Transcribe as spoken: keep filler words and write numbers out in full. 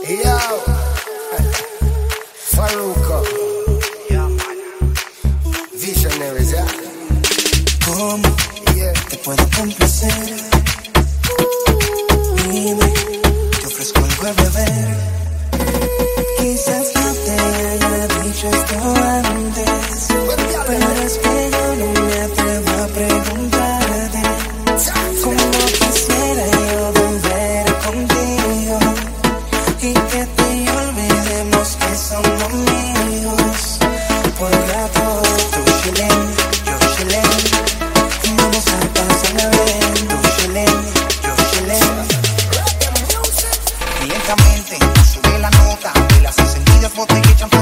Yo, Farruko, Visionaries, yeah. ¿Cómo yeah. te puedo complacer? Dime, te ofrezco algo a beber. Quizás no te haya dicho esto antes, pero es que yo no me atrevo a preguntarte cómo quisiera yo volver contigo y que te olvidemos que somos amigos por rato. Tú chilén, yo chilén, vamos a pasar a ver. Tú chilén, yo chilén. Lentamente sube la nota de las encendidas botellas champán.